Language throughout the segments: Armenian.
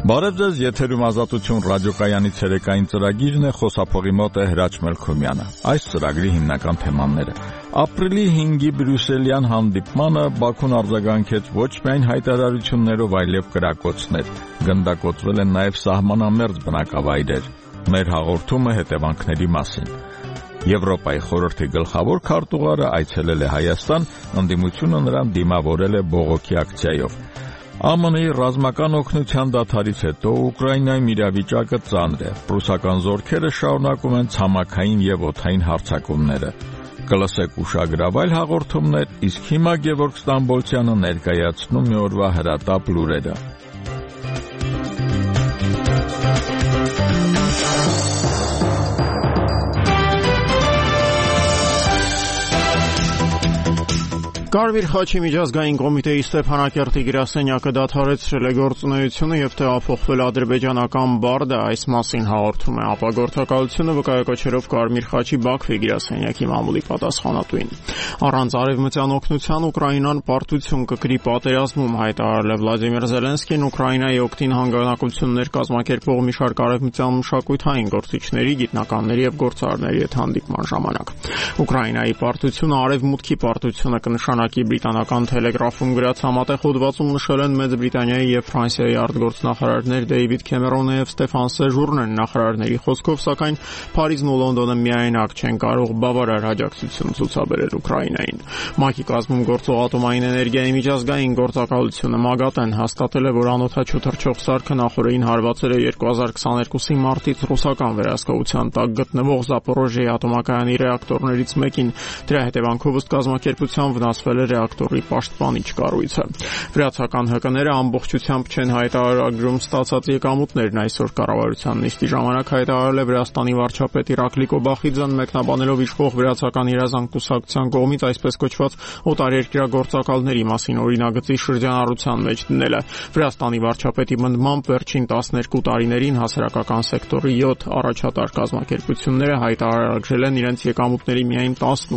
Բարև ձեզ, եթերում Ազատություն ռադիոկայանի ցերեկային ծրագիրն է, խոսափողի մոտ է Հրաչ Մելքոմյանը։ Այս ծրագրի հիմնական թեմաները. Ապրիլի 5-ի բրյուսելյան հանդիպմանը Բաքուն արձագանքեց ոչ միայն հայտարարություններով, այլև կրակոցներ։ Գնդակոծվել են նաև սահմանամերձ բնակավայրեր։ Մեր հաղորդումը հետևանքների մասին։ Եվրոպայի խորհրդի գլխավոր քարտուղարը այցելել է Հայաստան, ընդդիմությունը նրան դիմավորել է բողոքի ակցիայով։ ԱՄՆ-ի ռազմական օգնության դադարից հետո Ուկրաինայում իրավիճակը ծանր է։ Ռուսական զորքերը շարունակում են ցամաքային եւ օդային հարձակումները։ Կլսեք ուշագրավայր հաղորդումներ, իսկ հիմա Գևորգ Ստամբոլցյանը ներկայացնում մի օրվա հրատապ լուրերը։ Կարմիր խաչի միջազգային կոմիտեի Ստեփանակերտի գրասենյակը դադարեցրել է գործունեությունը եւ տեղափոխվել ադրբեջանական Բարդա, այս մասին հաղորդում է ապագործակալությունը վկայակոչերով Կարմիր խաչի Բաքվի գրասենյակի մամուլի պատասխանատուին։ Առանց արևմտյան օգնության Ուկրաինան պարտություն կկրի պատերազմում, հայտարարել է Վլադիմիր Զելենսկին Ուկրաինայի օգտին հանգանակություններ կազմակերպող մի շարք արևմտյան մշակութային գործիչների, գիտնականների եւ գործարարների հետ հանդիպման ժամանակ։ Ուկրաինայի պարտությունը արևմուտքի պարտությունը կնշանակի բրիտանական Թելեգրաֆում գրած համատեղ հոդվածում նշել են Մեծ Բրիտանիայի եւ Ֆրանսիայի արտգործնախարարներ Դեյվիդ Քեմերոնը եւ Ստեֆան Սեժուրնն նախարարների խոսքով, սակայն Փարիզն ու Լոնդոնը միայնակ չեն կարող բավարար աջակցություն ցուցաբերել Ուկրաինային։ ՄԱԿ-ի կազմում գործող ատոմային էներգիայի միջազգային գործակալությունը ՄԱԳԱՏ-ն հաստատել է, որ անօդաչու թռչող սարքը նախորդին հարվածել է 2022-ի մարտից ռուսական վերահսկողության տակ գտնվող Զապորոժիեի ատոմակայանի ռեակտորներից մեկին։ Դրա հետևանքով ըստ կազմակերպության վնասվել է ռեակտորի պաշտպանիչ կառույցը։ Վրացական ՀԿ-ները ամբողջությամբ չեն հայտարարագրում ստացած եկամուտներն։ Այսօր կառավարության նիստի ժամանակ հայտարարել է Վրաստանի վարչապետ Իրակլի Կոբախիձան, մեկնաբանելով իշխող վրացական երազանք կուսակցության կողմից այսպես կոչված օտարերկրյա գործակալների մասին օրինագծի շրջանառության մեջ դնելը։ Վրաստանի վարչապետի մնդմամբ վերջին 12 տարիներին հասարակական սեկտորի 7 առաջատար կազմակերպությունները հայտարարագրել են իրենց եկամուտների միայն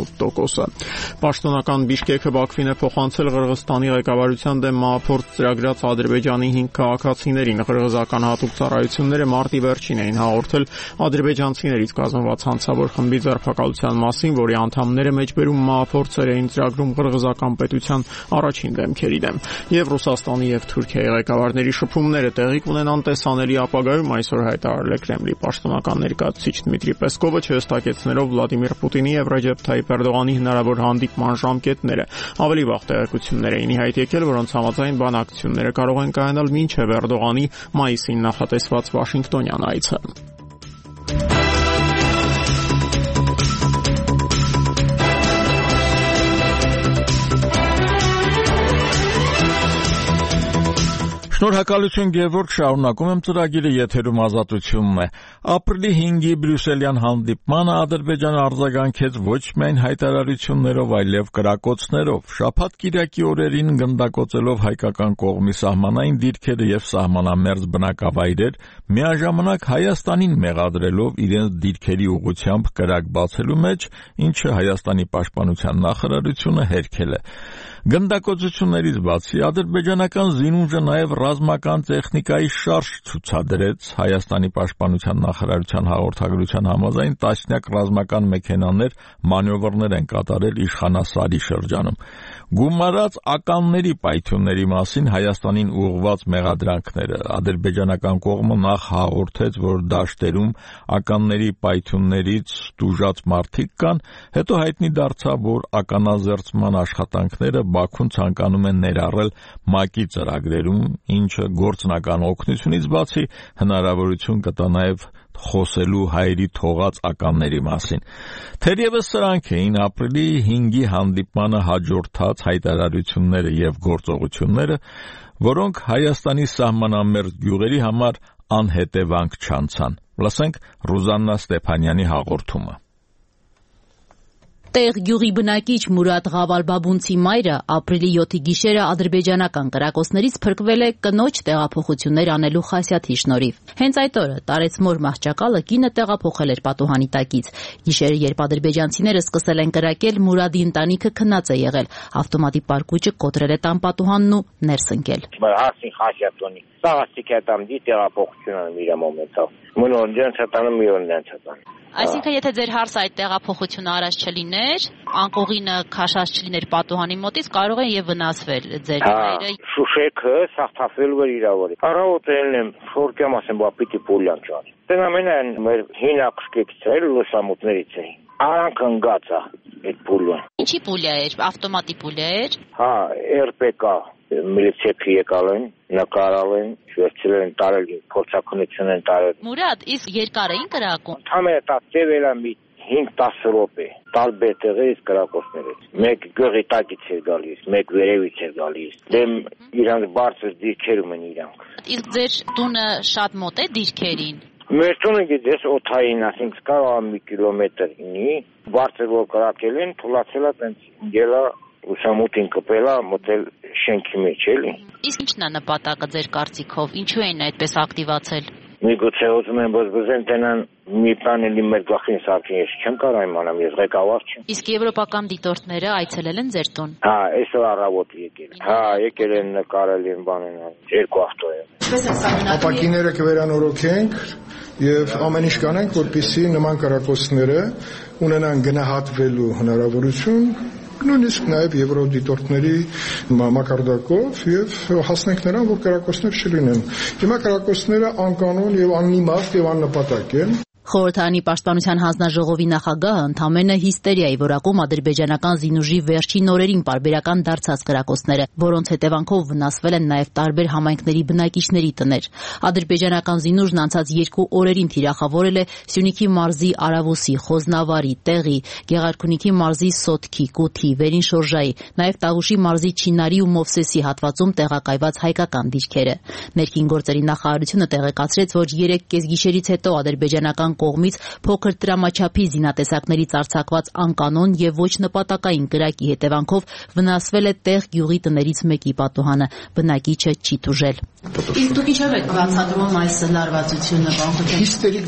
18%-ը։ Պաշտոնական Բիշկեքը Բաքվին է փոխանցել Ղրղստանի ղեկավարության դեմ մահափորձ ծրագրած Ադրբեջանի 5 քաղաքացիներին։ Ղրղզական հատուկ ծառայությունները մարտի վերջին էին հաղորդել ադրբեջանցիներից կազմված հանցավոր խմբի ձերբակալության մասին, որի անդամները մեջբերում մահափորձեր էին ծրագրում ղրղզական պետության առաջին դեմքերի դեմ։ Եվ Ռուսաստանի եւ Թուրքիայի ղեկավարների շփումները տեղի կունենան տեսանելի ապագայում, այսօր հայտարարել է Կրեմլի պաշտոնական ներկայացուցիչ Դմիտրի Պեսկովը, չհստակեցնելով Վլադիմիր Պուտինի եւ Ռեջեփ Թայիփ Էրդողանի հնարավոր հանդիպման ժամկետները։ Ավելի վաղ տեղեկություններ էին ի հայտ եկել, որոնց համաձայն բանակցությունները կարող են կայանալ մինչև Էրդողանի մայիսին նախատեսված Վաշինգտոնյան այցը։ Շնորհակալություն Գևորգ, շարունակում եմ ծրագիրը, եթերում Ազատությունն է։ Ապրիլի 5-ի բրյուսելյան հանդիպմանը Ադրբեջանը արձագանքեց ոչ միայն հայտարարություններով, այլև կրակոցներով։ Շաբաթ-կիրակի օրերին գնդակոծելով հայկական կողմի սահմանային դիրքերը եւ սահմանամերձ բնակավայրեր, միաժամանակ Հայաստանին մեղադրելով իրենց դիրքերի ուղղությամբ կրակ բացելու մեջ, ինչը Հայաստանի պաշտպանության նախարարությունը հերքել է։ Գնդակոծություններից բացի ադրբեջանական զինուժը նաև ռազմական տեխնիկայի շարժ ցուցադրեց։ Հայաստանի պաշտպանության նախարարության հաղորդագրության համաձայն տասնյակ ռազմական մեքենաներ մանևրներ են կատարել Իշխանասարի շրջանում։ Գումարած ականների պայթյունների մասին Հայաստանին ուղղված մեղադրանքները ադրբեջանական կողմը նախ հաղորդեց, որ դաշտերում ականների պայթյուններից տուժած մարդիկ կան, հետո հայտնի դարձավ, որ ականազերծման աշխատանքները Բաքուն ցանկանում են ներառել ՄԱԿ-ի ծրագրերում, ինչը գործնական օգնությունից բացի հնարավորություն կտա նաև խոսելու հայերի թողած ականների մասին։ Թերևս սրանք էին ապրիլի 5-ի հանդիպմանը հաջորդած հայտարարությունները եւ գործողությունները, որոնք Հայաստանի սահմանամերձ գյուղերի համար անհետևանք չանցան։ Լսենք Ռուզաննա Ստեփանյանի հաղորդումը։ Տեղ գյուղի բնակիչ Մուրադ Ղավալբաբունցի մայրը ապրիլի 7-ի գիշերը ադրբեջանական կրակոցներից փրկվել է կնոջ տեղափոխություններ անելու խասյաթի շնորհիվ։ Հենց այդ օրը տարեցմոր մահճակալը կինը տեղափոխել էր պատուհանի տակից։ Գիշերը, երբ ադրբեջանցիները սկսել են կրակել, Մուրադի ընտանիքը քնած է եղել։ Ավտոմատի պարկուճը կոտրել է տան պատուհանն ու ներս ընկել։ Այսինքն, եթե ձեր հարսը այդ տեղափոխությունը արած չլիներ, անկողինը քաշած չլիներ պատուհանի մոտից, կարող է եւ վնասվել ձեր հայրը։ Շուշեքը սախտացել էր իրավորի։ Առավոտելն եմ, շորկեմ ասեմ, բա պիտի պոլյան ճան։ Դենամենն մեր հինակսկից էր լուսամուտներից է։ Արանք ընկած է այդ պոլյան։ Ինչի պոլյա էր, ավտոմատի պոլյա էր։ Հա, RPK միլիցիայի եկալ են, նկարալ են, վերցրել են տարել, փորձակնություն են տարել։ Մուրադ, իսկ երկար էին կրակում։ Համերը դա ծևելա մի 5-10 րոպե, տարբեր տեղերից կրակոցներից։ Մեկ գյուղի տակից էր գալիս, մեկ վերևից էր գալիս։ Դեմ իրանց բարձր դիրքերում են իրանք։ Իսկ ձեր տունը շատ մոտ է դիրքերին։ Մեր տունը գիտես օթային, ասենք կարող է 1 կիլոմետր ինի, բարձր որ կրակել են, թուլացել է տենց գելա ուսամուտին կպելա մոտել շենքի մեջ էլի։ Իսկ ինչն է նպատակը ձեր կարծիքով, ինչու են այդպես ակտիվացել։ Միգուցե ուզում են բզբզեն տենան մի պանելի մեր գլխին սարքին, ես չեմ կարող իմանամ, ես ղեկավար չեմ։ Իսկ եվրոպական դիտորդները այցելել են ձեր տուն։ Հա, այսօր առավոտ եկել։ Հա, եկել են նկարել են բանեն, 2 ավտո է։ Ապակիները կվերանորոգենք եւ ամեն ինչ կանենք, որպեսզի նման կրակոցները ունենան գնահատվելու հնարավորություն, նույնիսկ նաև եվրոդիտորդների մակարդակով եւ հասնենք նրան, որ կրակոցներ չլինեն։ Հիմա կրակոցները անկանոն եւ անիմաստ եւ աննպատակ են։ Խորհրդարանի պաշտպանության հանձնաժողովի նախագահը ընդամենը հիստերիայի որակում ադրբեջանական զինուժի վերջին օրերին պարբերական դարձած կրակոցները, որոնց հետևանքով վնասվել են նաև տարբեր համայնքների բնակիչների տներ։ Ադրբեջանական զինուժն անցած 2 օրերին թիրախավորել է Սյունիքի մարզի Արավուսի, Խոզնավարի, Տեղի, Գեղարքունիքի մարզի Սոտքի, Կութի, Վերին Շորժայի, նաև Տավուշի մարզի Չինարի ու Մովսեսի հատվածում տեղակայված հայկական դիրքերը։ Ներքին գործերի նախարարությունը տեղեկացրեց, որ 3 գիշերից հետո ադրբեջանական կողմից փոքր տրամաչափի զինատեսակներից արձակված անկանոն եւ ոչ նպատակային կրակի հետևանքով վնասվել է Տեղ գյուղի տներից մեկի պատուհանը։ Բնակիչը չի տուժել։ Իսկ դուք ինչով եք բացատրում այս լարվածությունը, բանխոտ։ Հիստերիկ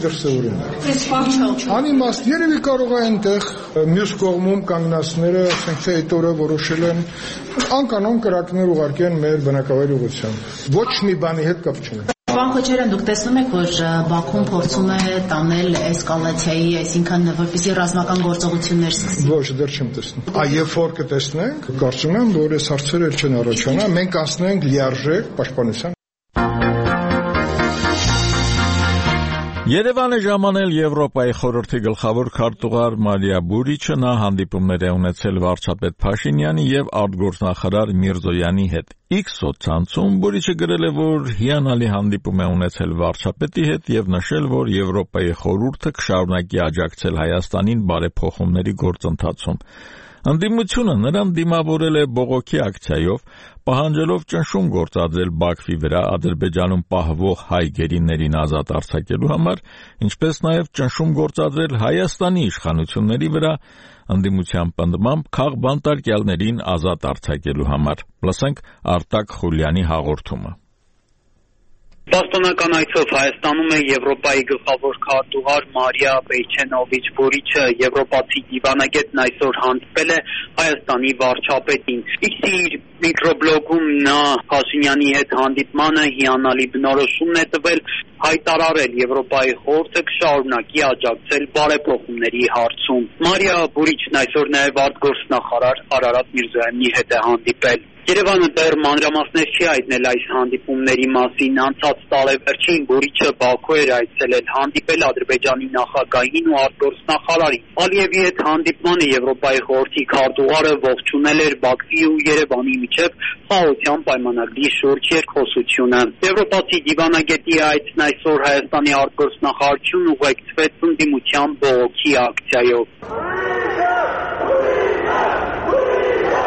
դրսևորում։ Անիմաստ երևի կարող է այնտեղ մյուս կողմում կանգնածները, ասենք թե այդ օրը որոշել են անկանոն կրակներ ուղարկեն մեր բնակավայրի ուղղությամբ։ Ոչ մի բանի հետ կապ չունի։ Պարոն Խոչարյան, դուք տեսնում եք, որ Բաքուն փորձում է տանել էսկալացիայի, այսինքն որպեսզի ռազմական գործողություններ սկսի։ Ոչ, դեռ չեմ տեսնում։ Երբ որ կտեսնենք, կարծում եմ, որ այս հարցերը չեն առաջանա, մենք անցնենք լիարժեք պաշտպանության։ Երևանը ժամանել Եվրոպայի խորհրդի գլխավոր քարտուղար Մարիա Բուրիչը նա հանդիպումներ է ունեցել վարչապետ Փաշինյանի եւ արտգործնախարար Միրզոյանի հետ։ X սոցցանցում Բուրիչը գրել է, որ հիանալի հանդիպում է ունեցել վարչապետի հետ եւ նշել, որ Եվրոպայի խորհուրդը կշարունակի աջակցել Հայաստանին բարեփոխումների գործընթացում։ Ընդդիմությունը նրան դիմավորել է բողոքի ակցիայով, պահանջելով ճնշում գործադրել Բաքվի վրա Ադրբեջանում պահվող հայ գերիներին ազատ արձակելու համար, ինչպես նաև ճնշում գործադրել Հայաստանի իշխանությունների վրա ընդդիմության պնդմամբ քաղբանտարկյալներին ազատ արձակելու համար։ Լսենք Արտակ Խուլյանի հաղորդումը։ Պաշտոնական այցով Հայաստանում է Եվրոպայի գլխավոր քարտուղար Մարիա Բեյչենովիչ Բուրիչը։ Եվրոպացի դիվանագետն այսօր հանդիպել է Հայաստանի վարչապետին։ Իսկ իր միկրոբլոգում նա Փաշինյանի հետ հանդիպմանը հիանալի բնորոշումն է տվել, հայտարարել Եվրոպայի խորհուրդը կշարունակի աջակցել բարեփոխումների հարցում։ Մարիա Բուրիչն այսօր նաև արտգործնախարար Արարատ Միրզոյանի հետ է հանդիպել։ Երևանը դեռ մանրամասներ չի հայտնել այս հանդիպումների մասին։ Անցած տարեվերջին Բուրիչը Բաքու էր այցելել, հանդիպել Ադրբեջանի նախագահին ու արտգործնախարարին։ Ալիևի հետ հանդիպմանը Եվրոպայի խորհրդի քարտուղարը ողջունել էր Բաքվի ու Երևանի միջև խաղաղության պայմանագրի շուրջ երկխոսությունը։ Եվրոպացի դիվանագետի այցն այսօր Հայաստանի արտգործնախարարություն ուղեկցվեց ընդդիմության բողոքի ակցիայով։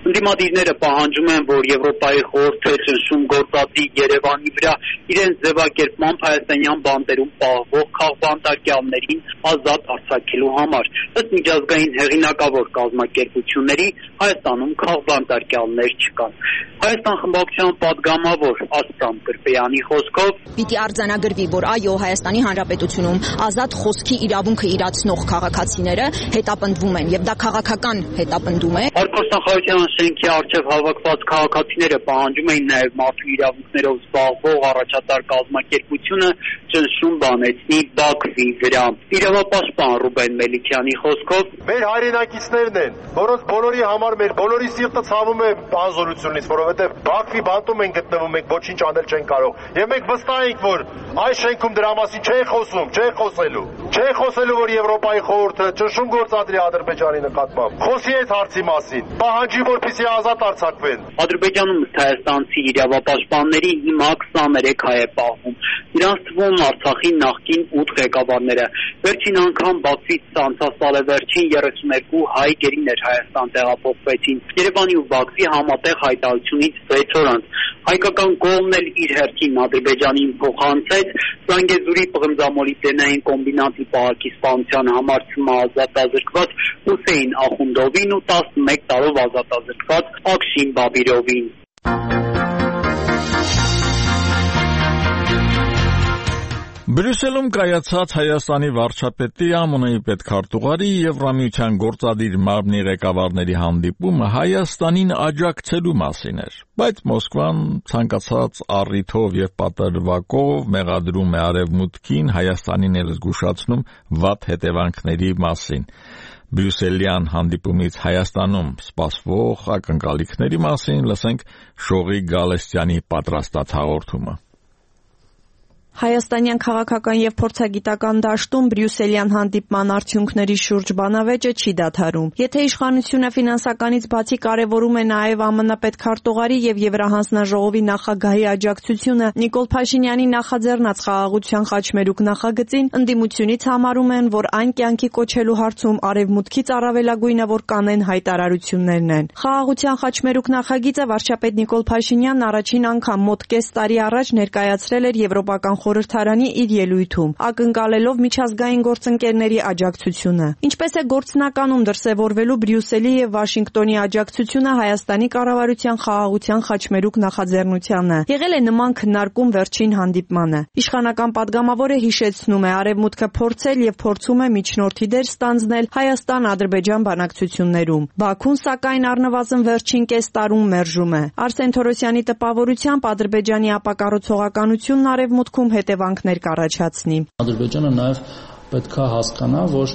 Ընդդիմադիրները պահանջում են, որ Եվրոպայի խորհուրդը ճնշում գործածի Երևանի վրա իրենց ձևակերպմամբ հայաստանյան բանտերում պահվող քաղբանտարկյալներին ազատ արձակելու համար։ Ըստ միջազգային հեղինակավոր կազմակերպությունների Հայաստանում քաղբանտարկյալներ չկան։ Հայաստան խմբակցության падգամավոր Ասպրամ Կրպեյանի խոսքով պիտի արձանագրվի, որ այո, Հայաստանի Հանրապետությունում ազատ խոսքի իրավունքը իրացնող քաղաքացիները հետապնդվում են, եւ դա քաղաքական հետապնդում է։ Արտգործնախարարության շենքի առջև հավաքված քաղաքացիները պահանջում էին նաեւ մարդու իրավունքներով զբաղվող առաջատար կազմակերպությունը ճնշում բանեցնի Բաքվի վրա։ Իրավապաշտպան Ռուբեն Մելիքյանի խոսքով մեր հայրենակիցներն են, որոնց բոլորի համար մեր բոլորի սիրտը ցավում է բանզորությունից, որովհետեւ Բաքվի բանտում են գտնվում, մենք ոչինչ անել չենք կարող։ Եվ մենք վստահ ենք, որ այս շենքում դրա մասին չեն խոսում, չեն խոսելու, որ Եվրոպայի խորհուրդը ճնշում գործադրի Ադրբեջանի նկատմամբ։ Խոսի այս հարցի մասին, պահանջի, որպեսզի ազատ արձակվեն։ Ադրբեջանում հայաստանցի իրավապաշտպանների հիմա 23 հայ է պահվում։ Նրանց թվում Արցախի նախկին 8 ղեկավարները։ Վերջին անգամ Բաքվից անցած տարեվերջին 32 հայ գերիներ Հայաստան տեղափոխվեցին։ Երևանի ու Բաքվի համատեղ հայտարարությունից 6 օր անց հայկական կողմն էլ իր հերթին Ադրբեջանին փոխանցեց Զանգեզուրի պղնձամոլիբդենային կոմբինատի պահակի սպանության համար ազատազրկված Հուսեյն Ախունդովին ու 11 տարով ազատազրկված Ակշին Բաբիրովին։ Բրյուսելում կայացած Հայաստանի վարչապետի ԱՄՆ-ի պետքարտուղարի Եվրամիության գործադիր մարմնի ղեկավարների հանդիպումը Հայաստանին աջակցելու մասին էր, բայց Մոսկվան ցանկացած առիթով եւ պատրվակով մեղադրում է Արևմուտքին Հայաստանին էլ զգուշացնում վատ հետևանքների մասին։ Բրյուսելյան հանդիպումից Հայաստանում սպասվող ակնկալիքների մասին լսենք Շողի Գալստյանի պատրաստած հաղորդումը։ Հայաստանյան քաղաքական եւ փորձագիտական դաշտում Բրյուսելյան հանդիպման արդյունքների շուրջ բանավեճը չի դադարում։ Եթե իշխանությունը ֆինանսականից բացի կարևորում է նաեւ ԱՄՆ պետքարտուղարի եւ Եվրահանձնաժողովի նախագահի աջակցությունը Նիկոլ Փաշինյանի նախաձեռնած խաղաղության խաչմերուկ նախագծին, ընդդիմությունից համարում են, որ այն կյանքի կոչելու հարցում Արևմուտքից առավելագույնը որ կանեն հայտարարություններն են։ Խաղաղության խաչմերուկ նախագիծը վարչապետ Նիկոլ Փաշինյանն առաջին անգամ մոտ կես տարի առաջ ներկայացրել էր Եվրոպական խորհրդարանի իր ելույթում, ակնկալելով միջազգային գործընկերների աջակցությունը։ Ինչպես է գործնականում դրսևորվելու Բրյուսելի եւ Վաշինգտոնի աջակցությունը Հայաստանի կառավարության խաղաղության խաչմերուկ նախաձեռնությանը։ Եղել է նման քննարկում վերջին հանդիպմանը։ Իշխանական падգամավորը հիշեցնում է, Արևմուտքը փորձել եւ փորձում է միջնորդի դեր ստանձնել Հայաստան-Ադրբեջան բանակցություններում։ Բաքուն, սակայն, առնվազն վերջին կես տարում մերժում է։ Արսեն Թորոսյանի տպավորությամբ Ադրբեջանի ապակառուցողականությունն Արևմուտքում հետևանքներ կառաջացնի։ Ադրբեջանը նաև պետք է հասկանա, որ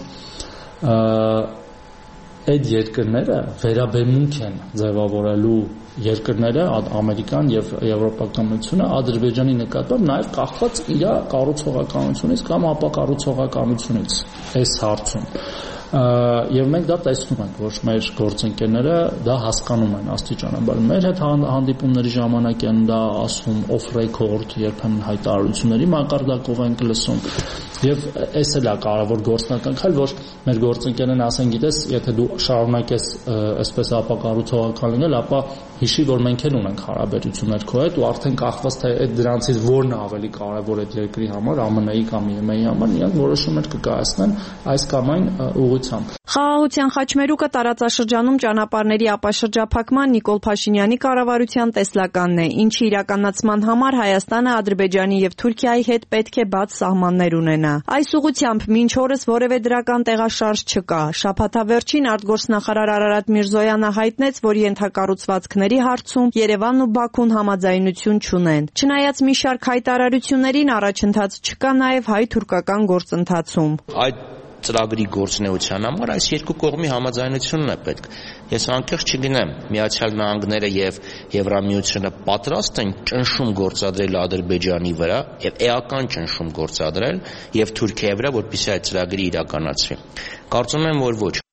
այդ երկրները վերաբերմունք են ձևավորելու երկրները, Ամերիկան եւ Եվրոպական միությունը Ադրբեջանի նկատմամբ նաև կախված իր կառուցողականությունից կամ ապակառուցողականությունից այս հարցում։ Եվ մենք դա տեսնում ենք, որ մեր գործընկերները դա հասկանում են աստիճանաբար։ Մեր հետ հանդիպումների ժամանակ են դա ասում off record, երբեմն հայտարարությունների մակարդակով ենք լսում։ Եվ այս էլ է կարևոր գործնական քայլ, որ մեր գործընկերներն ասեն, գիտես, եթե դու շարունակես այսպես ապակառուցողական լինել, ապա հիշի, որ մենք էլ ունենք հարաբերություններ քո հետ ու արդեն կախված թե այդ դրանցից որն է ավելի կարևոր այդ երկրի համար, ԱՄՆ-ի կամ ԵՄ-ի համար, նրանք որոշումներ կկայացնեն այս կամ այն ուղղությամբ։ Խաղաղության խաչմերուկը տարածաշրջանում ճանապարհների ապաշրջափակման Նիկոլ Փաշինյանի կառավարության տեսլականն է, ինչի իրականացման համար Հայաստանը Ադրբեջանի եւ Թուրքիայի հետ պետք է բաց սահմաններ ունենա։ Այս ուղղությամբ մինչ օրս որևէ դրական տեղաշարժ չկա։ Շաբաթավերջին արտգործնախարար Արարատ Միրզոյանը հայտնեց, որ ենթակառուցվածքների հարցում Երևանն ու Բաքուն համաձայնություն չունեն։ Չնայած մի շարք հայտարարություններին առաջընթաց չկա նաև հայ-թուրքական գործընթացում։ Ծրագրի գործունեության համար այս երկու կողմի համաձայնությունն է պետք։ Ես անկեղծ չգնեմ, Միացյալ Նահանգները եւ Եվրամիությունը պատրաստ են ճնշում գործադրել Ադրբեջանի վրա եւ էական ճնշում գործադրել եւ Թուրքիայի վրա, որպեսզի այդ ծրագրի իրականացվի։ Կարծում եմ, որ ոչ։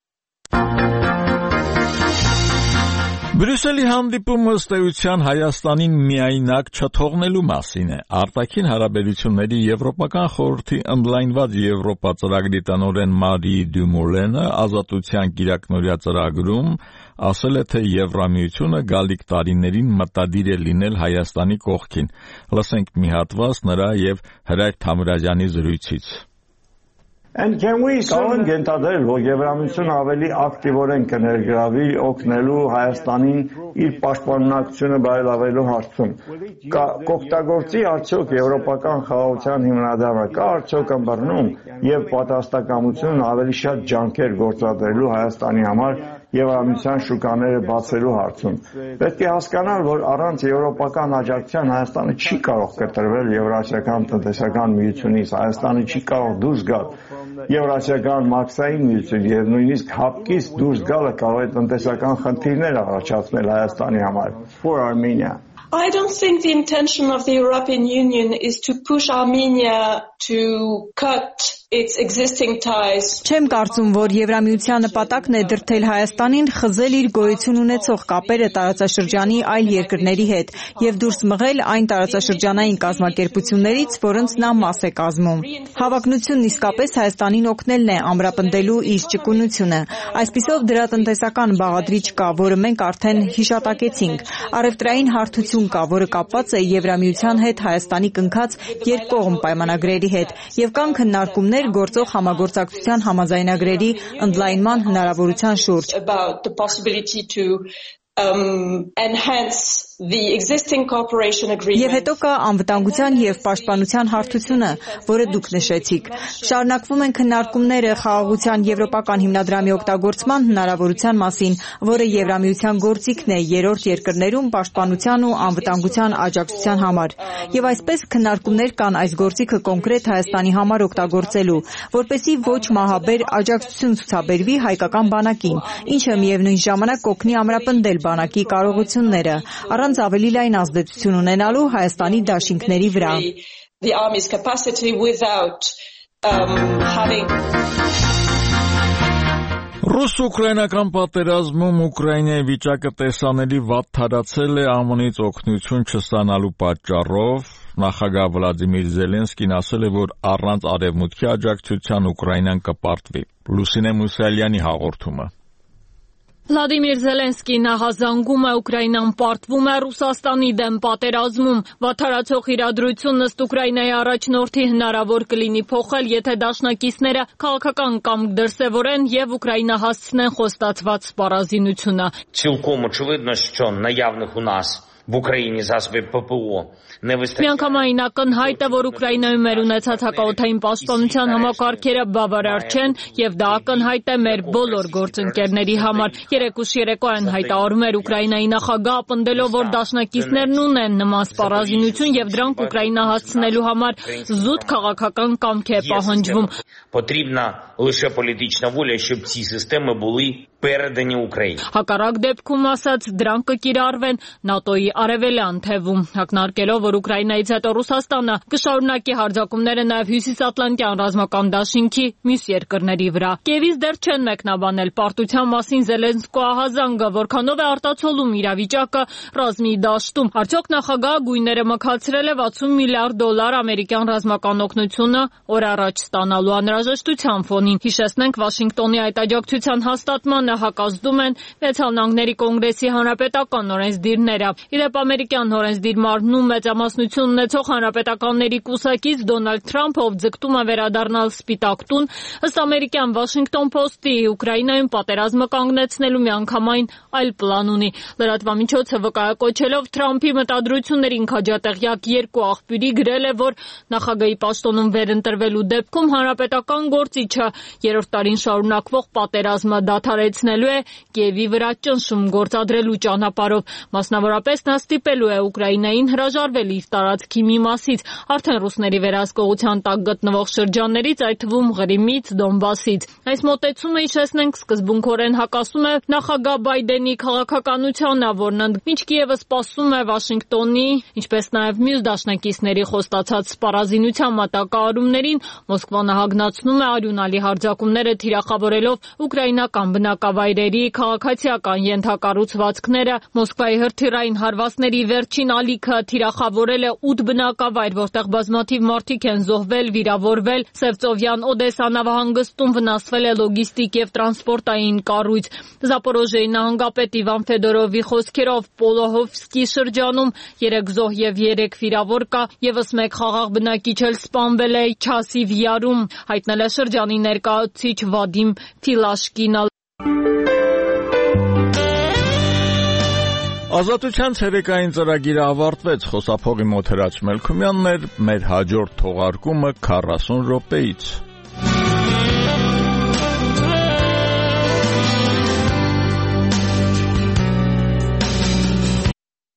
Բրյուսելի հանդիպումը ըստ էության Հայաստանին միայնակ չթողնելու մասին է։ Արտաքին հարաբերությունների Եվրոպական խորհրդի ընդլայնված Եվրոպա ծրագրի տնօրեն Մարի Դյումոլենը ազատության կիրակնօրյա ծրագրում ասել է, թե Եվրամիությունը գալիք տարիներին մտադիր է լինել Հայաստանի կողքին։ Լսենք մի հատված նրա եւ Հրայր Թամրազյանի զրույցից։ Կարող ենք ենթադրել, որ Եվրամիությունը ավելի ակտիվորեն կներգրավի օգնելու Հայաստանին իր պաշտպանունակությունը բարելավելու հարցում։ Կօգտագործի արդյոք եվրոպական խաղաղության հիմնադրամը, կա արդյոք ըմբռնում եւ պատրաստակամություն ավելի շատ ջանքեր գործադրելու Հայաստանի համար Եվրամիության շուկաները բացելու հարցում։ Պետք է հասկանալ, որ առանց եվրոպական աջակցության Հայաստանը չի կարող կտրվել Եվրասիական տնտեսական միությունից, Հայաստանը չի կարող դուրս գալ Եվրասիական մաքսային միություն եւ նույնիսկ հապկից դուրս գալը կարող է տնտեսական խնդիրներ առաջացնել Հայաստանի համար։ For Armenia. I don't think the intention of the European Union is to push Armenia to cut its existing ties. Չեմ կարծում, որ Եվրամիության նպատակն է դրդել Հայաստանին խզել իր գոյություն ունեցող կապերը տարածաշրջանի այլ երկրների հետ եւ դուրս մղել այն տարածաշրջանային կազմակերպություններից, որոնց նա մաս է կազմում։ Հավակնությունն իսկապես Հայաստանին օգնելն է ամրապնդելու իր ճկունությունը։ Այսպիսով դրա տնտեսական բաղադրիչ կա, որը մենք արդեն հիշատակեցինք։ Առևտրային հարթություն կա, որը կապված է Եվրամիության հետ Հայաստանի կնքած երկկողմ պայմանագրերի հետ եւ կան քննարկումներ գործող համագործակցության համաձայնագրերի ընդլայնման հնարավորության շուրջ։ Եվ հետո կա անվտանգության եւ պաշտպանության հարթությունը, որը դուք նշեցիք։ Շարունակվում են քննարկումները խաղաղության եվրոպական հիմնադրամի օգտագործման հնարավորության մասին, որը Եվրամիության գործիքն է երրորդ երկրներում պաշտպանության ու անվտանգության աջակցության համար։ Եվ այսպես քննարկումներ կան այս գործիքը կոնկրետ Հայաստանի համար օգտագործելու, որպեսզի ոչ մահաբեր աջակցություն ցուցաբերվի հայկական բանակին, ինչը միևնույն ժամանակ կօգնի ամրապնդել բանակի կարողությունները, առանց ավելի լայն ազդեցություն ունենալու Հայաստանի դաշինքների վրա։ Ռուս-ուկրաինական պատերազմում Ուկրաինայի վիճակը տեսանելի վատ թարացել է ԱՄՆ-ից օգնություն չստանալու պատճառով։ Նախագահ Վլադիմիր Զելենսկին ասել է, որ առանց արևմուտքի աջակցության Ուկրաինան կպարտվի։ Լուսինե Մուսալյանի հաղորդումը։ Վլադիմիր Զելենսկին ահազանգում է Ուկրաինան պարտվում է Ռուսաստանի դեմ պատերազմում։ Վատթարացող իրադրությունն ըստ Ուկրաինայի առաջնորդի հնարավոր կլինի փոխել, եթե դաշնակիցները քաղաքական կամք դրսևորեն եւ Ուկրաինա հասցնեն խոստացված սպառազինությունը։ Цілком очевидно, що наявних у нас в Україні засобів ППО не вистачає. Միանգամայն ակնհայտ է, որ Ուկրաինայում մեր ունեցած հակաօդային պաշտպանության համակարգերը բավարար չեն եւ դա ակնհայտ է մեր բոլոր գործընկերների համար։ Երեկուշ այն հայտարարում էր Ուկրաինայի նախագահը, պնդելով, որ դաշնակիցներն ունեն նման սպառազինություն եւ դրանք Ուկրաինա հասցնելու համար զուտ քաղաքական կամք է պահանջվում։ Потрібна лише політична воля, щоб ці системи були передані Україні. Հակառակ դեպքում ասած դրանք կկիրառվեն ՆԱՏՕ-ի արևելյան թևում, ակնարկելով, որ Ուկրաինայից հետո Ռուսաստանը կշարունակի հարձակումները նաև հյուսիսատլանտյան ռազմական դաշինքի մյուս երկրների վրա։ Կիևից դեռ չեն մեկնաբանել պարտության մասին Զելենսկու ահազանգը, որքանով է արտացոլում իրավիճակը ռազմի դաշտում։ Արդյոք նախագահը գույները մքացրել է $60 միլիարդ ամերիկյան ռազմական օգնությունը օր առաջ ստանալու անհրաժեշտության ֆոնին։ Հիշեցնենք, Վաշինգտոնի այդ աջակցության հաստատմանը հակազդում են Միացյալ Նահանգների կոնգրեսի հանրապետական օրենսդիրները։ Իդեպ ամերիկյան օրենսդիր մարմնում մեծամասնություն ունեցող հանրապետականների կուսակից Դոնալդ Թրամփը, ով ձգտում է վերադառնալ Սպիտակ տուն, ըստ ամերիկյան Washington Post-ի Ուկրաինայում պատերազմը կանգնեցնելու միանգամայն այլ պլան ունի։ Լրատվամիջոցը վկայակոչելով Թրամփի մտադրություններին քաջատեղյակ երկու աղբյուրի գրել է, որ նախագահի պաշտոնում վերընտրվելու դեպքում հանրապետական գործիչը երրորդ տարին շարունակվող պատերազմը դադարեցնելու է Կիևի վրա ճնշում գործադրելու ճանապարհով։ Մասնավորապես նա ստիպելու է Ուկրաինային հրաժարվել իր տարածքի մի մասից, արդեն ռուսների վերահսկողության տակ գտնվող շրջաններից, այդ թվում Ղրիմից, Դոնբասից։ Այս մոտեցումը, հիշեցնենք, սկզբունքորեն հակասում է նախագահ Բայդենի քաղաքականությանը, որն մինչ Կիևը սպասում է Վաշինգտոնի, ինչպես նաև մյուս դաշնակիցների խոստացած սպառազինության մատակարարումներին, Մոսկվան հագնացնում է արյունալի հարձակումները թիրախավորելով ուկրաինական բնակավայրերի բնակավայրերի, քաղաքացիական ենթակառուցվածքները, Մոսկվայի հրթիռային հարվածների վերջին ալիքը թիրախավորել է 8 բնակավայր, որտեղ բազմաթիվ մարդիկ են զոհվել, վիրավորվել։ Սևծովյան Օդեսա նավահանգստում վնասվել է լոգիստիկ եւ տրանսպորտային կառույց։ Զապորոժիայի նահանգապետ Իվան Ֆեդորովի խոսքերով Պոլոհովսկի շրջանում 3 զոհ եւ 3 վիրավոր կա, եւս 1 խաղաղ բնակիչ էլ սպանվել է Չասիվ Յարում, հայտնել է շրջանի ներկայացուցիչ Վադիմ Ֆիլաշկինը։ Ազատության ցերեկային ծրագիրը ավարտվեց, խոսափողի մոտ Հրաչ Մելքումյանն էր, մեր հաջորդ թողարկումը 40 րոպեից։